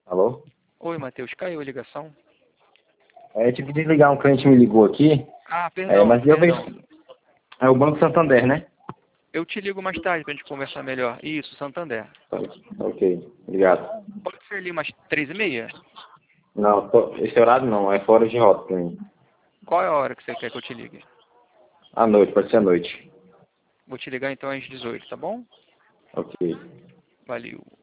Alô? Oi, Matheus, caiu a ligação? Eu tive que desligar, um cliente me ligou aqui. Ah, perdão, Mas eu perdão. vejo. É o Banco Santander, né? Eu te ligo mais tarde pra gente conversar melhor. Isso, Santander. Ok, obrigado. Pode ser ali umas 3h30? Não, esse horário não, é fora de rota pra mim. Qual é a hora que você quer que eu te ligue? À noite, pode ser à noite. Vou te ligar então às 18, tá bom? Ok. Valeu.